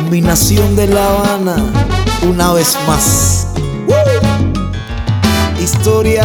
combinación de La Habana, una vez más. Historia.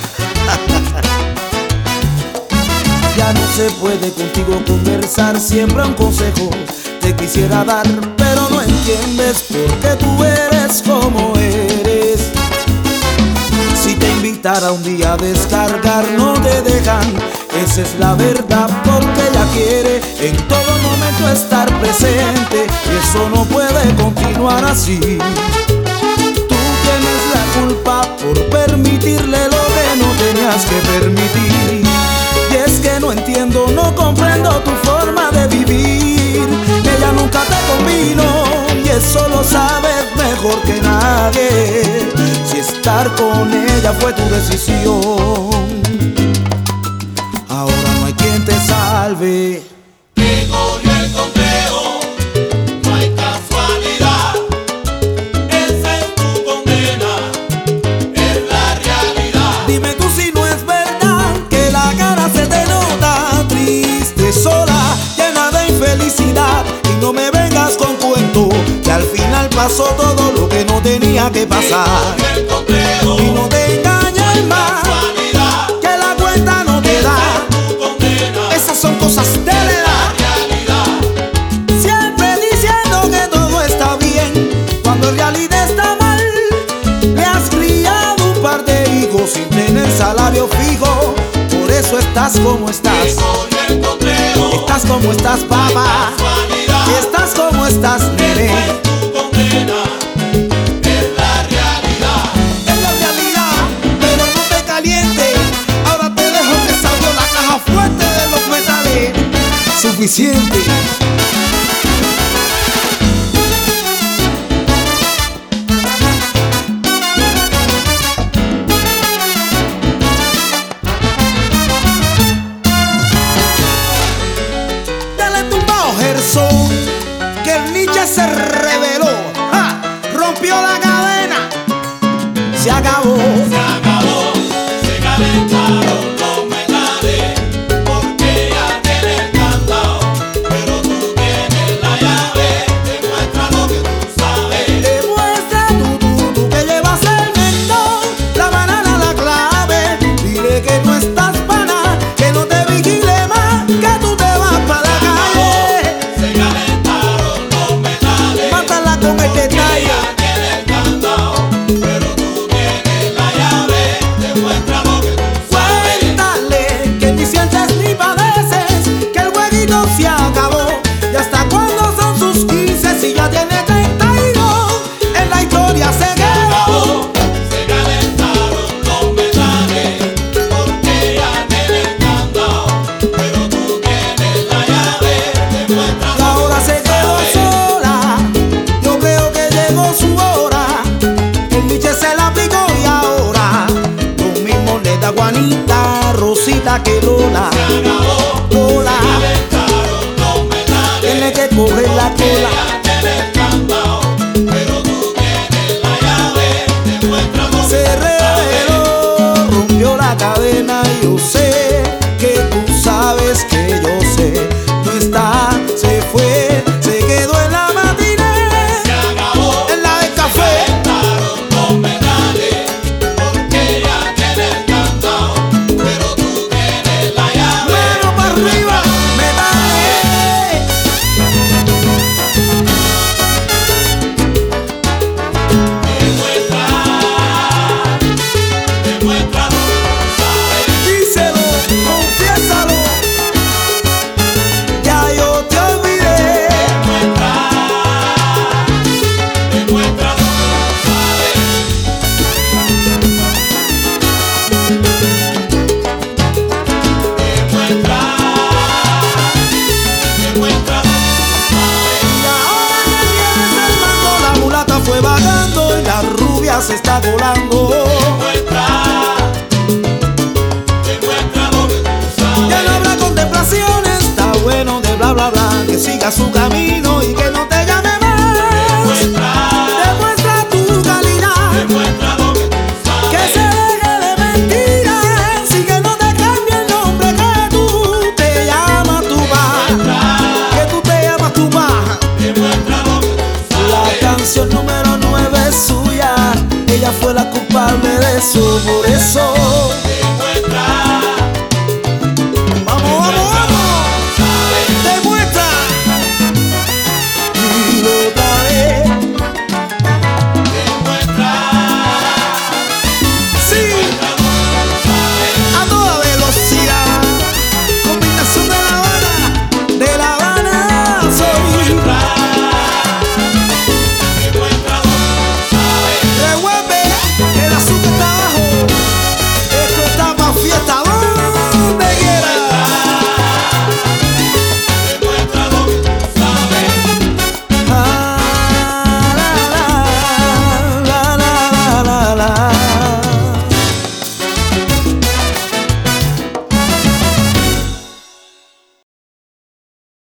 Ya no se puede contigo conversar, siempre un consejo te quisiera dar, pero no entiendes porque tú eres como eres. Si te invitara un día a descargar, no te dejan, esa es la verdad, porque ella quiere en todo momento estar presente y eso no puede continuar así. Tú tienes la culpa por permitirle lo que no tenías que permitir. Y es que no entiendo, no comprendo tu forma de vivir. Ella nunca te convino y eso lo sabes mejor que nadie. Si estar con ella fue tu decisión, ahora no hay quien te salve. Te corrió el conteo, no hay casualidad. Esa es tu condena, es la realidad. Dime tú si no es verdad que la cara se te nota triste, sola, llena de infelicidad. Y no me vengas con cuento que al final pasó todo lo que no tenía que pasar. Te corrió el conteo, Y no te engañes más, casualidad. que la cuenta no te da. Tu condena, Esas son cosas de la edad. realidad. Siempre diciendo que todo está bien, cuando en realidad está mal. Le has criado un par de hijos sin tener salario fijo. Por eso estás como estás. Te corrió el conteo, Estás como estás, papá. casualidad. Estás como estás, nene. Tu condena, es la realidad. Es la realidad, pero no te calientes. Ahora te dejo que salió la caja fuerte de los metales. Suficiente. Dale tumbao, Gerson, que el Nietzsche se reveló. ¡Ja! Rompió la cadena. Se acabó. Se acabó, se calentaron los metales, porque ya tienes candado, pero tú tienes la llave. Demuestra lo que tú sabes. Demuestra tú que llevas el mentón, la banana, la clave. Dile que no estás pana, que no te vigile más, que tú te vas para la calle. Se calentaron los metales, Mátala con el detalle. ya tienes candado, pero tú tienes la llave. Demuestra lo que tú sabes. Cuéntale que ni sientes ni padeces, que el jueguito se acabó. ¿Y hasta cuándo son sus 15 si ya tiene 32? En la historia se quedó. Se calentaron los metales, porque ya tienes candado, pero tú tienes la llave. Demuestra Y ahora se quedó sola. Yo creo que llegó su hora. El Nietzsche se la aplicó y ahora lo mismo le da Juanita, Rosita que Lola. se acabó. Lola Calentaron los metales, tiene que coger la cola. ya tienes candado, pero tú tienes la llave. Demuestra lo que Se tú sabes. reveló, rompió la cadena y yo sé que tú sabes que yo sé. No está, se fue, se quedó en la matinée, Se acabó. en la del café. Calentaron los metales, porque ya tienes candado, pero tú tienes la llave. Mano para arriba, metales. Demuestra lo que tú sabes. Díselo, confiésalo. Ya yo te olvidé. Demuestra lo que tú sabes. Demuestra lo que tú sabes. Y ahora que tienes el mando, la mulata fue vagando y la rubia se está volando. Demuestra lo que tú sabes. Ya no habrá contemplaciones, está bueno de bla bla bla, que siga su camino y que no te llame más. Demuestra tu calidad, Demuestra lo que tú que sabes. se deje de mentiras y que no te cambie el nombre, que tú te llamas tu pa, que tú te llamas tu pa. Demuestra lo que tú por eso